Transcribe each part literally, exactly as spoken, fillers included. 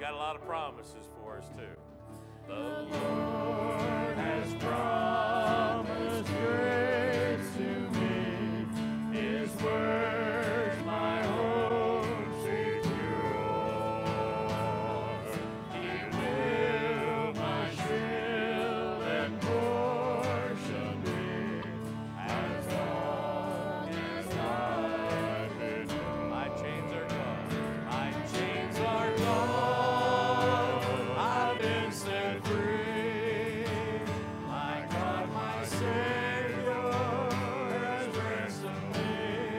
got a lot of promises for us, too. The Lord has promised grace to me. His word, my hope secure. He will my shield and portion be, as long as life endures. My chains are gone. My chains are gone. I've been set free. My God, my Savior has ransomed me.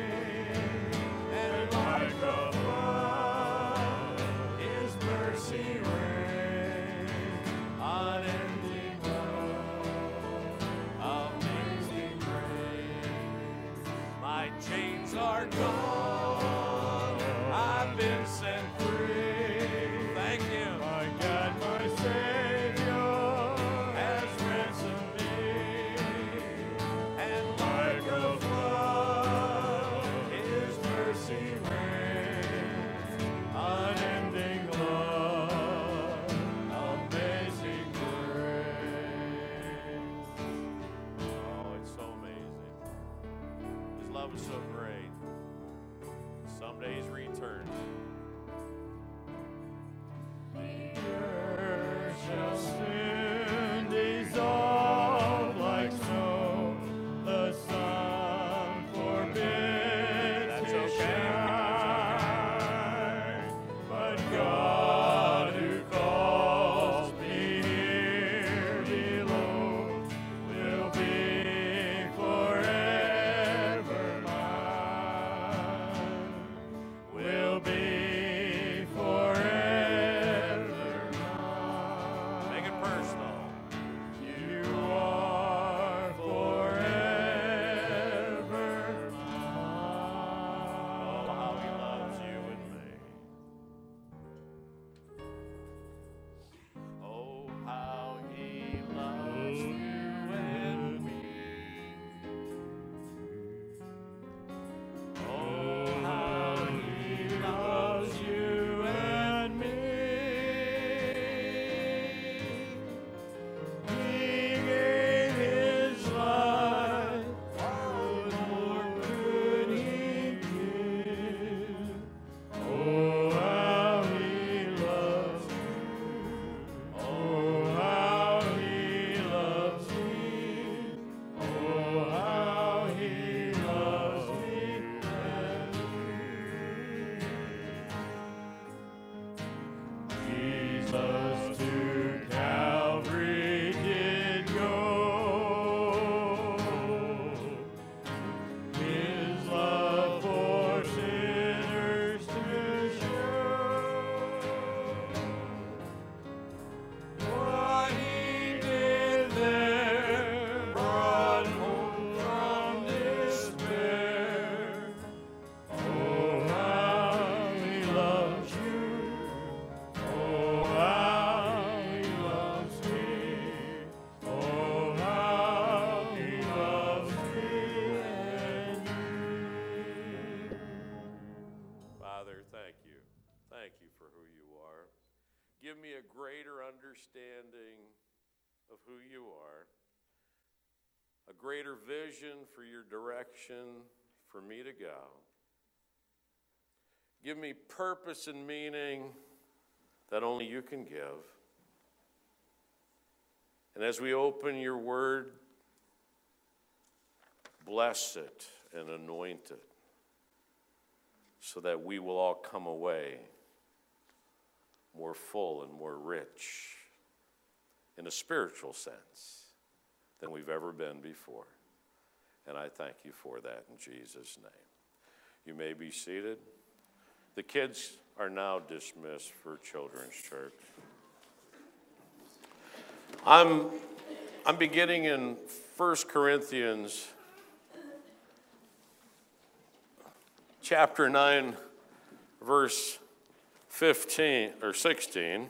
And like a flood, His mercy reigns. Unending love, amazing grace. My chains are gone. I've been set free. Thank you. My God, my Savior has ransomed me. And like a flood, His mercy reigns. Unending love, amazing grace. Oh, it's so amazing. His love is so great. Someday He's returned. The earth shall soon dissolve like snow. The sun forbids That's to okay. shine. But God who calls me here below will be forever mine. Will be forever mine. Make it personal. You are forever Oh, how He mine. loves you and me. Oh, how He loves you and me. Oh, how He loves you and me. He gave His life. What more could He give? Oh, how He loves you. Oh, how He loves me. Oh, how He loves me and you. Jesus to Calvary did go. His love for sinners to show. What He did there brought hope from despair. Oh, how He loves you. Oh, how He loves me. Oh, how He loves me and you. Father, thank you. Thank you for who you are. Give me a greater understanding of who you are, a greater vision for your direction for me to go. Give me purpose and meaning that only you can give. And as we open your word, bless it and anoint it so that we will all come away more full and more rich in a spiritual sense than we've ever been before. And I thank you for that in Jesus' name. You may be seated. The kids are now dismissed for Children's Church. I'm, I'm beginning in First Corinthians chapter nine, verse fifteen or sixteen.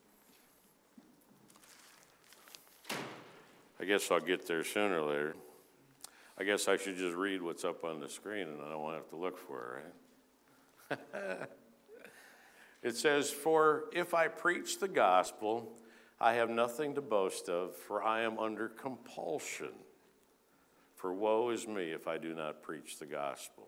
I guess I'll get there sooner or later. I guess I should just read what's up on the screen and I don't want to have to look for it, right? It says, "For if I preach the gospel, I have nothing to boast of, for I am under compulsion. For woe is me if I do not preach the gospel."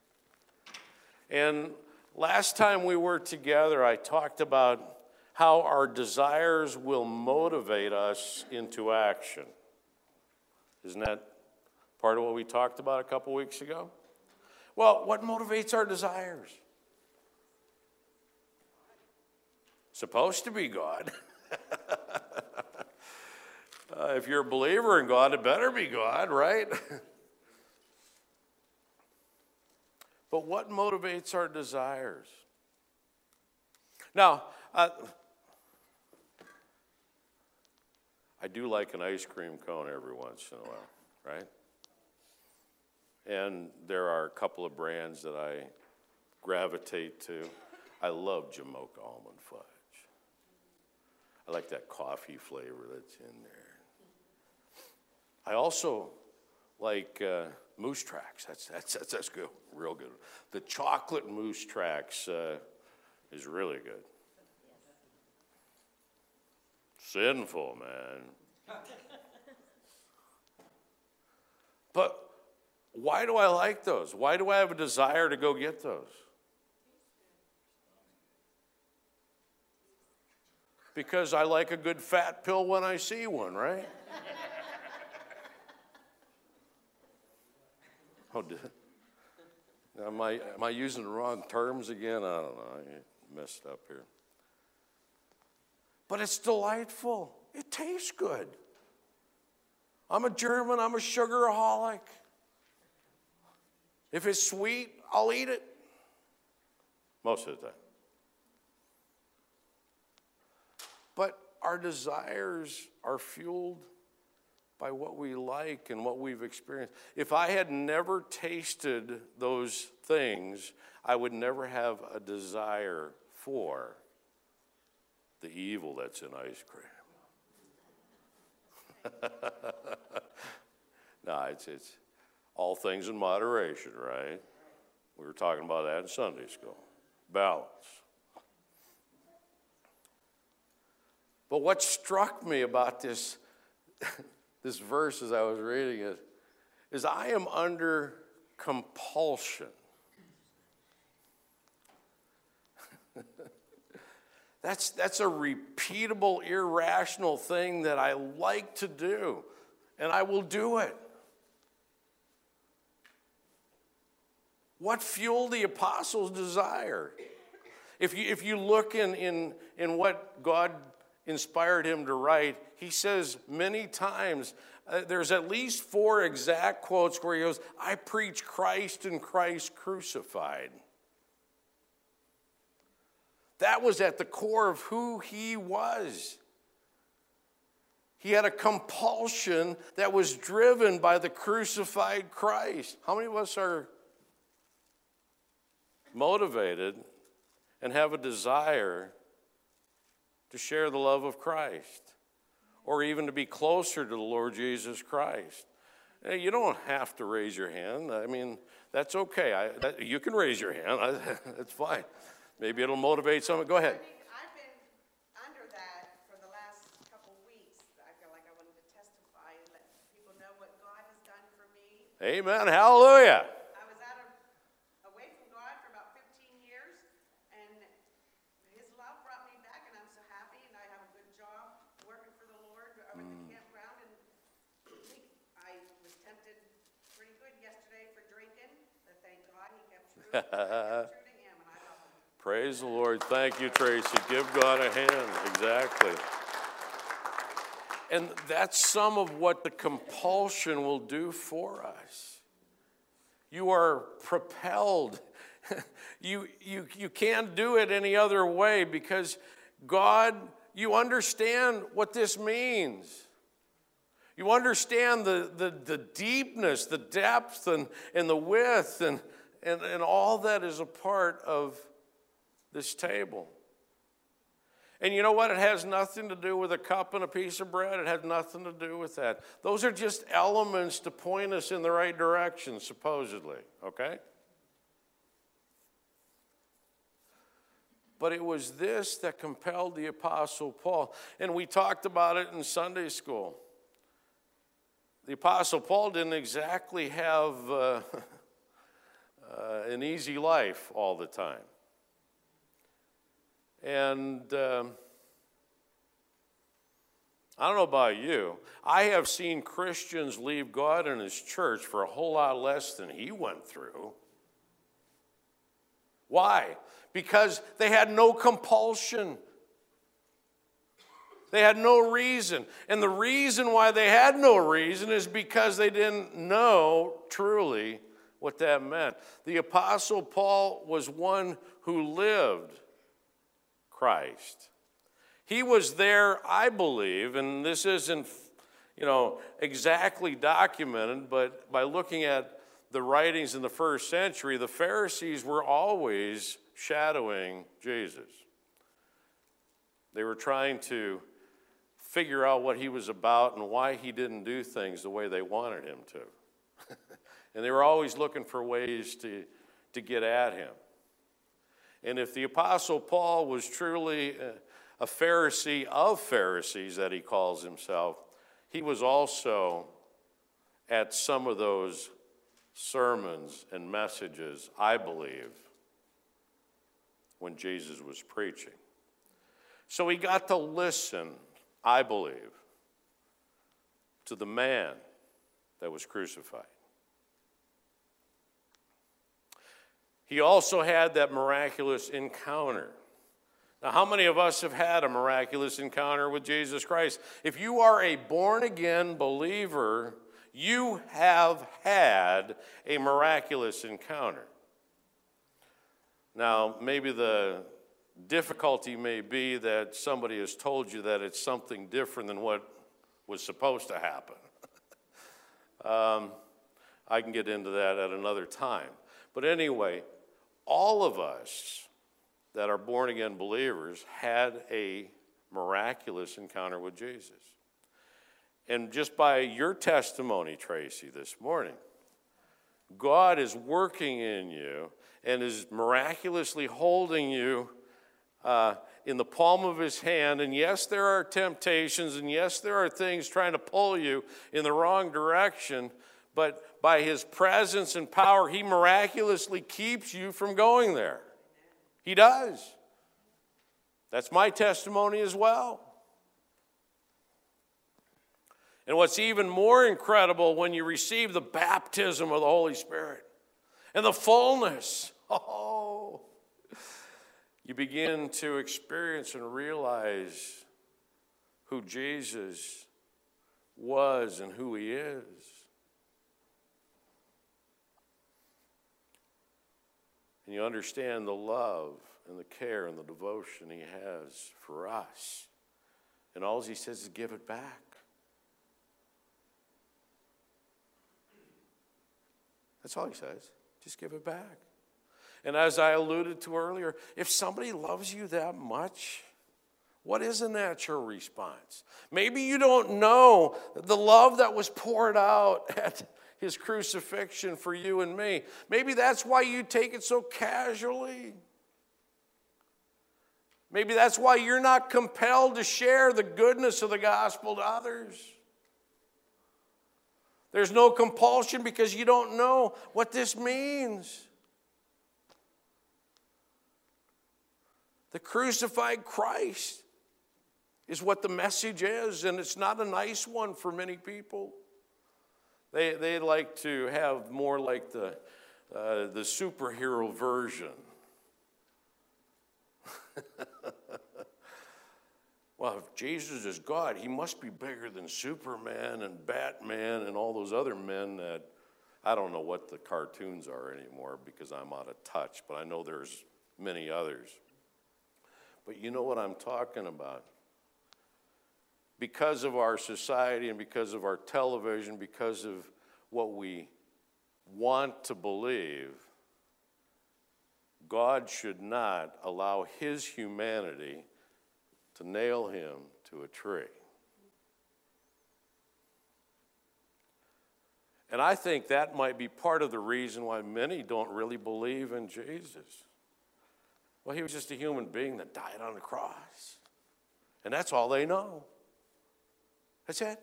And last time we were together, I talked about how our desires will motivate us into action. Isn't that part of what we talked about a couple weeks ago? Well, what motivates our desires? Supposed to be God. uh, if you're a believer in God, it better be God, right? But what motivates our desires? Now, uh, I do like an ice cream cone every once in a while, right? And there are a couple of brands that I gravitate to. I love Jamocha almond fudge. I like that coffee flavor that's in there. I also like uh, Moose Tracks. That's, that's, that's, that's good, real good. The chocolate Moose Tracks uh, is really good. Sinful, man. But why do I like those? Why do I have a desire to go get those? Because I like a good fat pill when I see one, right? Oh, did, am I, am I using the wrong terms again? I don't know. I messed up here. But it's delightful. It tastes good. I'm a German. I'm a sugaraholic. If it's sweet, I'll eat it. Most of the time. But our desires are fueled by what we like and what we've experienced. If I had never tasted those things, I would never have a desire for the evil that's in ice cream. No, it's, it's all things in moderation, right? We were talking about that in Sunday school. Balance. But what struck me about this, this verse as I was reading it is I am under compulsion. That's, that's a repeatable, irrational thing that I like to do, and I will do it. What fueled the apostles' desire? If you, if you look in, in, in what God inspired him to write, he says many times, uh, there's at least four exact quotes where he goes, I preach Christ and Christ crucified. That was at the core of who he was. He had a compulsion that was driven by the crucified Christ. How many of us are motivated and have a desire to share the love of Christ, or even to be closer to the Lord Jesus Christ? Hey, you don't have to raise your hand. I mean, that's okay. I, that, you can raise your hand. I, that's fine. Maybe it'll motivate someone. Go ahead. I think I've been under that for the last couple weeks. I feel like I wanted to testify and let people know what God has done for me. Amen. Hallelujah. I was out of, away from God for about fifteen years, and his love brought me back, and I'm so happy, and I have a good job working for the Lord. I went to campground, and I was tempted pretty good yesterday for drinking, but thank God he kept true, he kept true to him, and I love him. Praise the Lord. Thank you, Tracy. Give God a hand. Exactly. And that's some of what the compulsion will do for us. You are propelled. you, you, you can't do it any other way because God, you understand what this means. You understand the, the, the deepness, the depth, and, and the width, and, and, and all that is a part of this table. And you know what? It has nothing to do with a cup and a piece of bread. It has nothing to do with that. Those are just elements to point us in the right direction, supposedly, okay? But it was this that compelled the Apostle Paul. And we talked about it in Sunday school. The Apostle Paul didn't exactly have uh, uh, an easy life all the time. And um, I don't know about you. I have seen Christians leave God and his church for a whole lot less than he went through. Why? Because they had no compulsion. They had no reason. And the reason why they had no reason is because they didn't know truly what that meant. The Apostle Paul was one who lived Christ. He was there, I believe, and this isn't, you know, exactly documented, but by looking at the writings in the first century, the Pharisees were always shadowing Jesus. They were trying to figure out what he was about and why he didn't do things the way they wanted him to. And they were always looking for ways to, to get at him. And if the Apostle Paul was truly a Pharisee of Pharisees, that he calls himself, he was also at some of those sermons and messages, I believe, when Jesus was preaching. So he got to listen, I believe, to the man that was crucified. He also had that miraculous encounter. Now, how many of us have had a miraculous encounter with Jesus Christ? If you are a born-again believer, you have had a miraculous encounter. Now, maybe the difficulty may be that somebody has told you that it's something different than what was supposed to happen. um, I can get into that at another time. But anyway, all of us that are born-again believers had a miraculous encounter with Jesus. And just by your testimony, Tracy, this morning, God is working in you and is miraculously holding you uh, in the palm of his hand. And yes, there are temptations, and yes, there are things trying to pull you in the wrong direction, but by his presence and power, he miraculously keeps you from going there. He does. That's my testimony as well. And what's even more incredible, when you receive the baptism of the Holy Spirit and the fullness, oh, you begin to experience and realize who Jesus was and who he is. And you understand the love and the care and the devotion he has for us. And all he says is give it back. That's all he says. Just give it back. And as I alluded to earlier, if somebody loves you that much, what is a natural response? Maybe you don't know the love that was poured out at his crucifixion for you and me. Maybe that's why you take it so casually. Maybe that's why you're not compelled to share the goodness of the gospel to others. There's no compulsion because you don't know what this means. The crucified Christ is what the message is, and it's not a nice one for many people. They they like to have more like the uh, the superhero version. Well, if Jesus is God, he must be bigger than Superman and Batman and all those other men that, I don't know what the cartoons are anymore because I'm out of touch, but I know there's many others. But you know what I'm talking about. Because of our society and because of our television, because of what we want to believe, God should not allow his humanity to nail him to a tree. And I think that might be part of the reason why many don't really believe in Jesus. Well, he was just a human being that died on the cross. And that's all they know. That's it.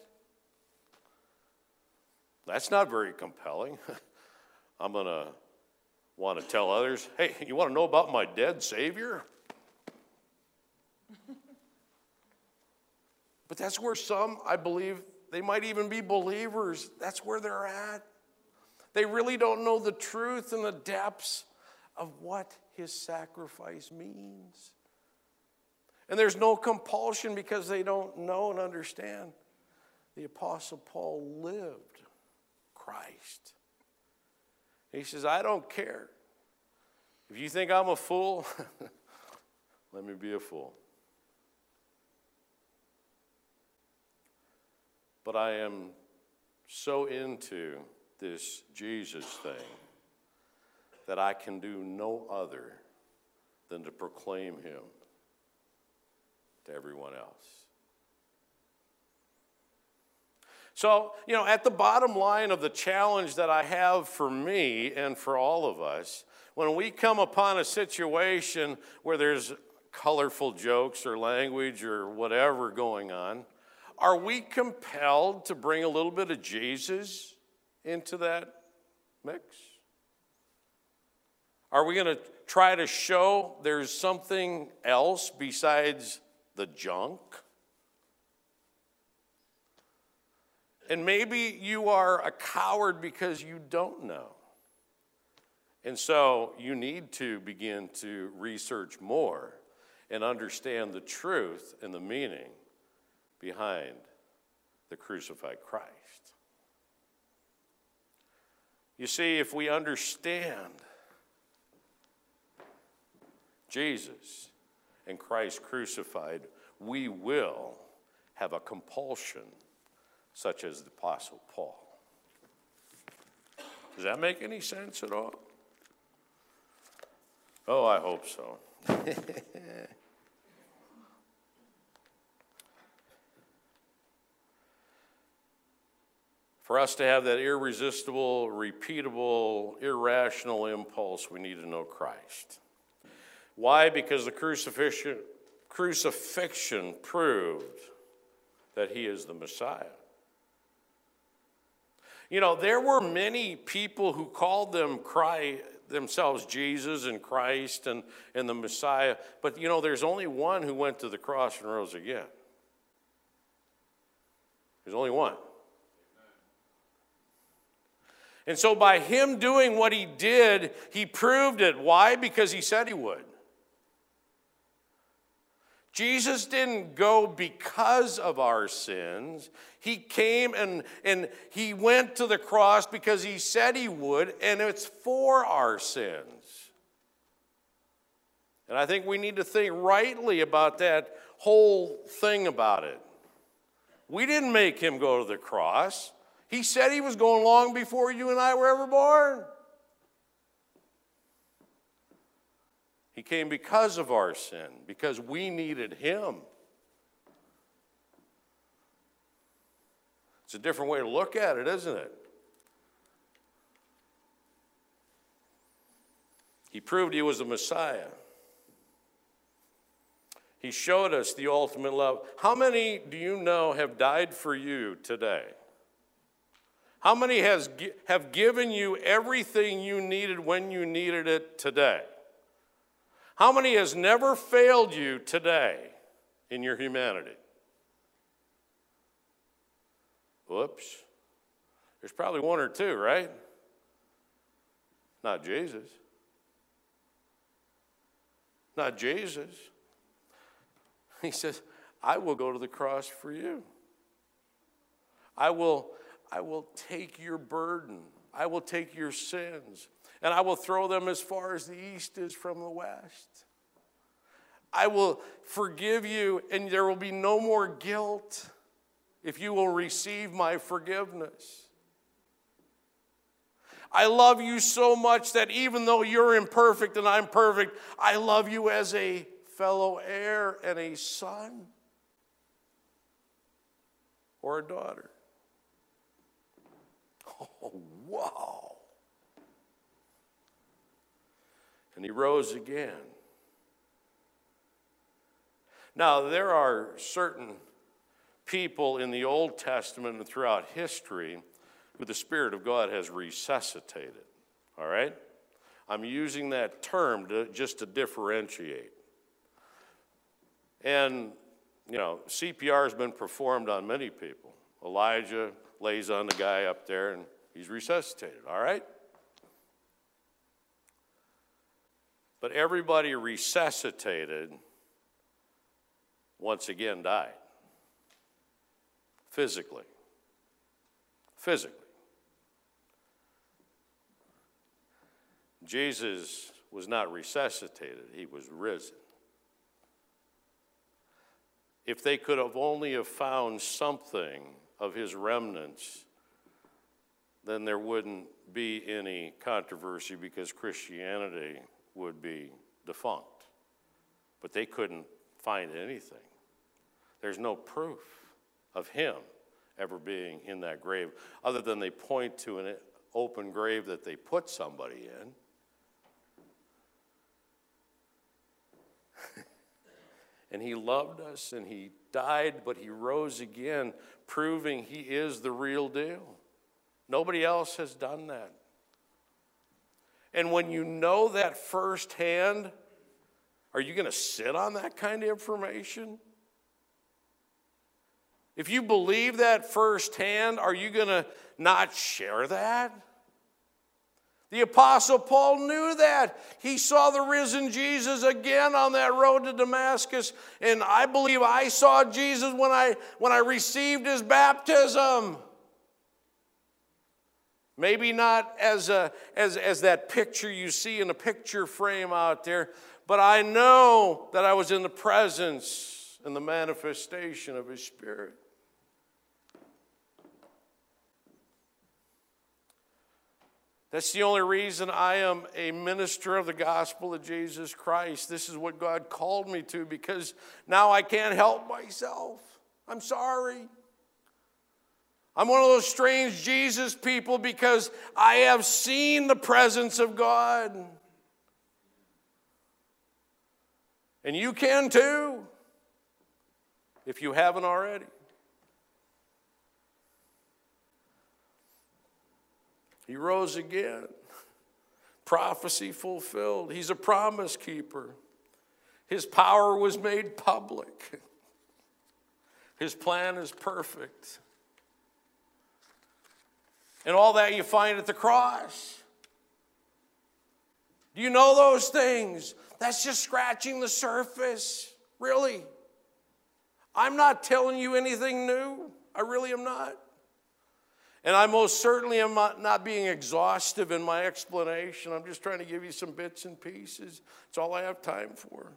That's not very compelling. I'm going to want to tell others, hey, you want to know about my dead Savior? But that's where some, I believe, they might even be believers. That's where they're at. They really don't know the truth and the depths of what his sacrifice means. And there's no compulsion because they don't know and understand. The Apostle Paul lived Christ. He says, I don't care. If you think I'm a fool, let me be a fool. But I am so into this Jesus thing that I can do no other than to proclaim him to everyone else. So, you know, at the bottom line of the challenge that I have for me and for all of us, when we come upon a situation where there's colorful jokes or language or whatever going on, are we compelled to bring a little bit of Jesus into that mix? Are we going to try to show there's something else besides the junk? And maybe you are a coward because you don't know. And so you need to begin to research more and understand the truth and the meaning behind the crucified Christ. You see, if we understand Jesus and Christ crucified, we will have a compulsion such as the Apostle Paul. Does that make any sense at all? Oh, I hope so. For us to have that irresistible, repeatable, irrational impulse, we need to know Christ. Why? Because the crucifixion, crucifixion proved that he is the Messiah. You know, there were many people who called them Christ, themselves Jesus and Christ and, and the Messiah, but you know, there's only one who went to the cross and rose again. There's only one. And so by him doing what he did, he proved it. Why? Because he said he would. Jesus didn't go because of our sins. He came and, and he went to the cross because he said he would, and it's for our sins. And I think we need to think rightly about that whole thing about it. We didn't make him go to the cross. He said he was going long before you and I were ever born. He came because of our sin, because we needed him. It's a different way to look at it, isn't it? He proved he was the Messiah. He showed us the ultimate love. How many do you know have died for you today? How many has, have given you everything you needed when you needed it today? How many has never failed you today in your humanity? Whoops. There's probably one or two, right? Not Jesus. Not Jesus. He says, I will go to the cross for you. I will, I will take your burden. I will take your sins. And I will throw them as far as the east is from the west. I will forgive you, and there will be no more guilt if you will receive my forgiveness. I love you so much that even though you're imperfect and I'm perfect, I love you as a fellow heir and a son or a daughter. Oh, wow. And he rose again. Now, there are certain people in the Old Testament and throughout history who the Spirit of God has resuscitated, all right? I'm using that term to, just to differentiate. And, you know, C P R has been performed on many people. Elijah lays on the guy up there and he's resuscitated, all right? But everybody resuscitated once again died. Physically. Physically. Jesus was not resuscitated, he was risen. If they could have only have found something of his remnants, then there wouldn't be any controversy because Christianity would be defunct. But they couldn't find anything. There's no proof of him ever being in that grave, other than they point to an open grave that they put somebody in. And he loved us, and he died, but he rose again, proving he is the real deal. Nobody else has done that. And when you know that firsthand, are you going to sit on that kind of information? If you believe that firsthand, are you going to not share that? The Apostle Paul knew that. He saw the risen Jesus again on that road to Damascus. And I believe I saw Jesus when I, when I received his baptism. Maybe not as, a, as, as that picture you see in a picture frame out there, but I know that I was in the presence and the manifestation of his Spirit. That's the only reason I am a minister of the gospel of Jesus Christ. This is what God called me to, because now I can't help myself. I'm sorry. I'm one of those strange Jesus people because I have seen the presence of God. And you can too, if you haven't already. He rose again. Prophecy fulfilled. He's a promise keeper. His power was made public. His plan is perfect. And all that you find at the cross. Do you know those things? That's just scratching the surface. Really. I'm not telling you anything new. I really am not. And I most certainly am not being exhaustive in my explanation. I'm just trying to give you some bits and pieces. That's all I have time for.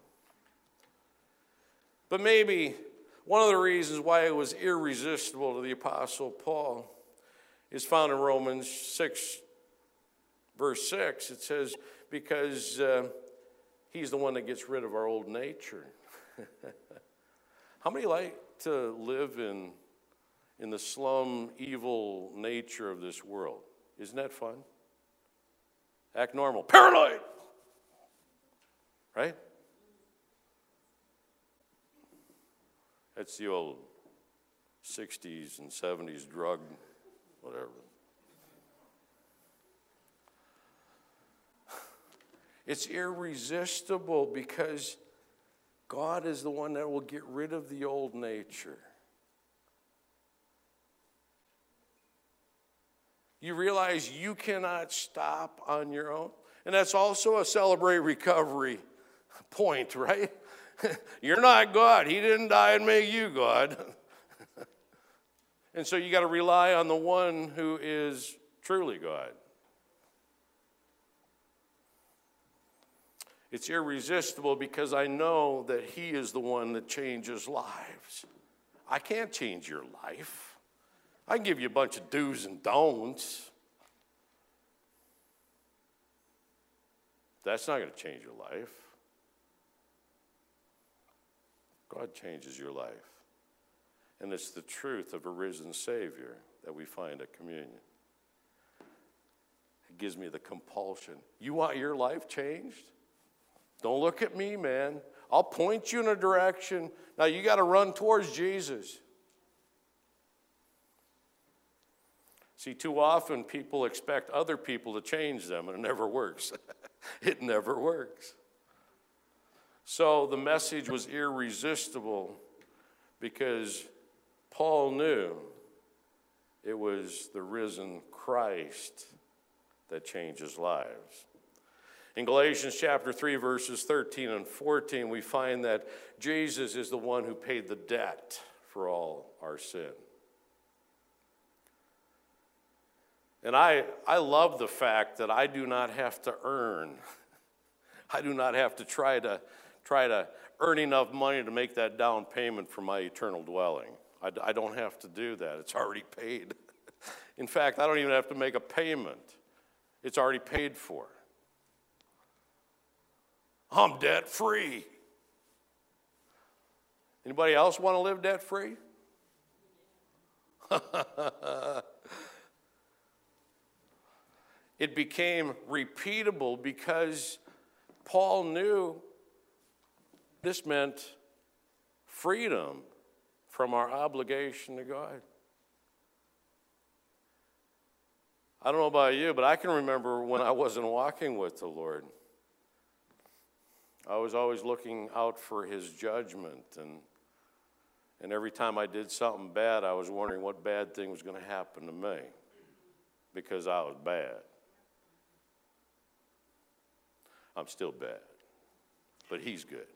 But maybe one of the reasons why it was irresistible to the Apostle Paul is found in Romans six, verse six. It says, because uh, he's the one that gets rid of our old nature. How many like to live in in the slum, evil nature of this world? Isn't that fun? Act normal. Paranoid! Right? That's the old sixties and seventies drug, whatever. It's irresistible because God is the one that will get rid of the old nature. You realize you cannot stop on your own? And that's also a Celebrate Recovery point, right? You're not God. He didn't die and make you God. And so you got to rely on the one who is truly God. It's irresistible because I know that he is the one that changes lives. I can't change your life. I can give you a bunch of do's and don'ts. That's not going to change your life. God changes your life. And it's the truth of a risen Savior that we find at communion. It gives me the compulsion. You want your life changed? Don't look at me, man. I'll point you in a direction. Now you got to run towards Jesus. See, too often people expect other people to change them, and it never works. It never works. So the message was irresistible because Paul knew it was the risen Christ that changes lives. In Galatians chapter three, verses thirteen and fourteen, we find that Jesus is the one who paid the debt for all our sin. And I, I love the fact that I do not have to earn. I do not have to try to try to earn enough money to make that down payment for my eternal dwelling. I, I don't have to do that. It's already paid. In fact, I don't even have to make a payment. It's already paid for. I'm debt-free. Anybody else want to live debt-free? It became repeatable because Paul knew this meant freedom from our obligation to God. I don't know about you, but I can remember when I wasn't walking with the Lord. I was always looking out for his judgment, and and every time I did something bad, I was wondering what bad thing was going to happen to me because I was bad. I'm still bad, but he's good.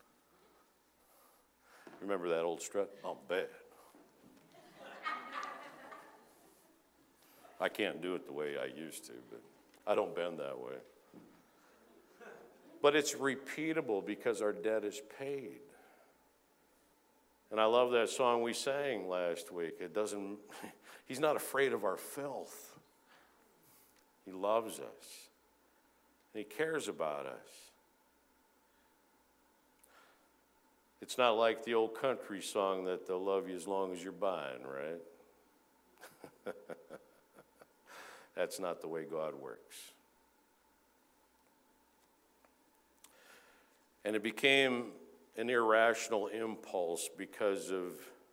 Remember that old strut? I'm bad. I can't do it the way I used to, but I don't bend that way. But it's repeatable because our debt is paid. And I love that song we sang last week. It doesn't, he's not afraid of our filth. He loves us. And he cares about us. It's not like the old country song that they'll love you as long as you're buying, right? That's not the way God works. And it became an irrational impulse because of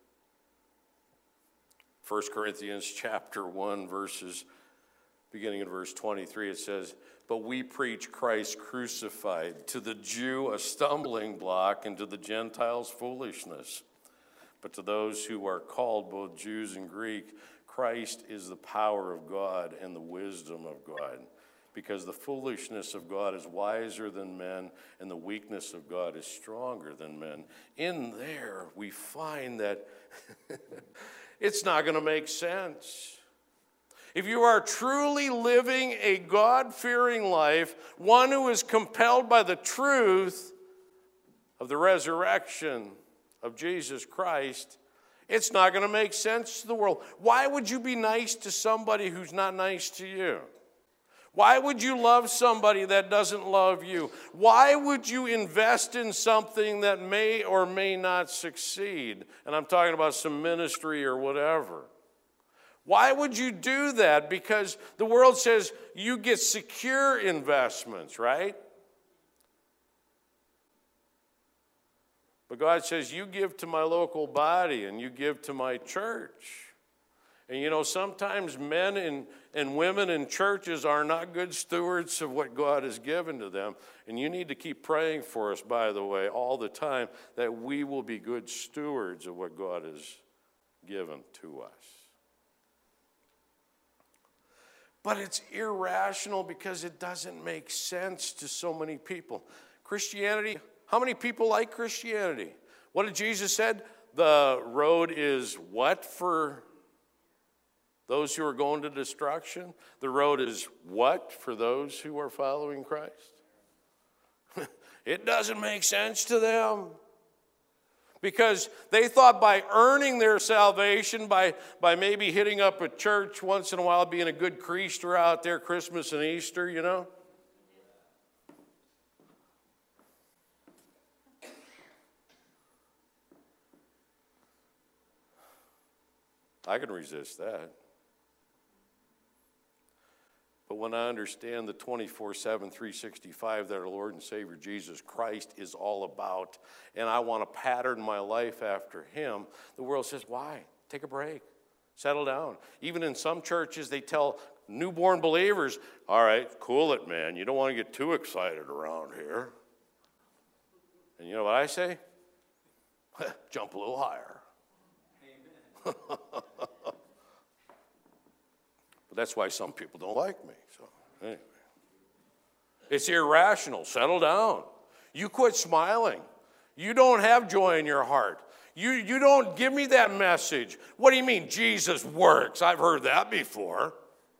First Corinthians chapter one, verses, beginning in verse twenty-three, it says, "But we preach Christ crucified, to the Jew a stumbling block, and to the Gentiles foolishness. But to those who are called, both Jews and Greek, Christ is the power of God and the wisdom of God. Because the foolishness of God is wiser than men, and the weakness of God is stronger than men." In there, we find that it's not going to make sense. If you are truly living a God-fearing life, one who is compelled by the truth of the resurrection of Jesus Christ, it's not going to make sense to the world. Why would you be nice to somebody who's not nice to you? Why would you love somebody that doesn't love you? Why would you invest in something that may or may not succeed? And I'm talking about some ministry or whatever. Why would you do that? Because the world says you get secure investments, right? But God says you give to my local body and you give to my church. And you know, sometimes men and, and women in churches are not good stewards of what God has given to them. And you need to keep praying for us, by the way, all the time, that we will be good stewards of what God has given to us. But it's irrational because it doesn't make sense to so many people. Christianity, how many people like Christianity? What did Jesus said? The road is what for those who are going to destruction? The road is what for those who are following Christ? It doesn't make sense to them. Because they thought by earning their salvation, by, by maybe hitting up a church once in a while, being a good creaster out there, Christmas and Easter, you know. I can resist that. But when I understand the twenty-four seven, three sixty-five that our Lord and Savior Jesus Christ is all about, and I want to pattern my life after him, the world says, why? Take a break. Settle down. Even in some churches, they tell newborn believers, all right, cool it, man. You don't want to get too excited around here. And you know what I say? Jump a little higher. Amen. But that's why some people don't like me. So anyway, it's irrational. Settle down. You quit smiling. You don't have joy in your heart. You, you don't give me that message. What do you mean Jesus works? I've heard that before.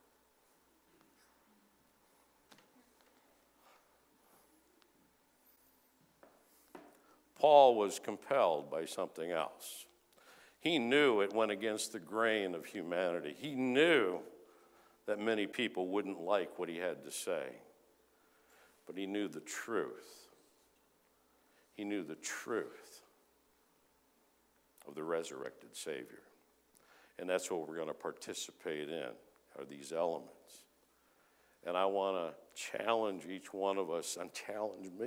Paul was compelled by something else. He knew it went against the grain of humanity. He knew that many people wouldn't like what he had to say. But he knew the truth. He knew the truth of the resurrected Savior. And that's what we're going to participate in, are these elements. And I want to challenge each one of us and challenge me.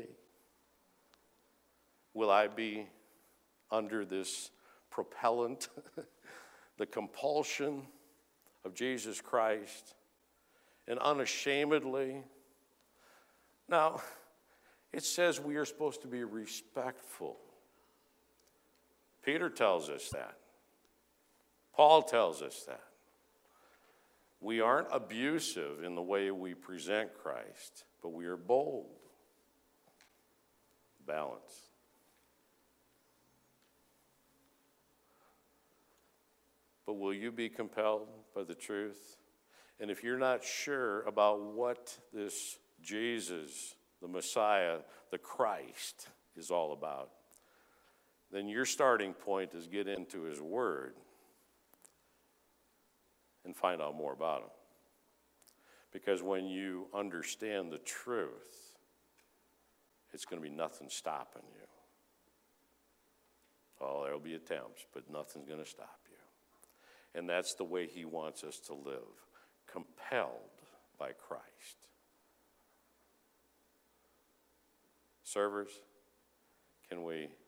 Will I be under this propellant, the compulsion of Jesus Christ, and unashamedly? Now, it says we are supposed to be respectful. Peter tells us that. Paul tells us that. We aren't abusive in the way we present Christ, but we are bold. Balance. But will you be compelled by the truth? And if you're not sure about what this Jesus, the Messiah, the Christ is all about, then your starting point is get into his word and find out more about him. Because when you understand the truth, it's going to be nothing stopping you. Oh, there'll be attempts, but nothing's going to stop you. And that's the way he wants us to live, compelled by Christ. Servers, can we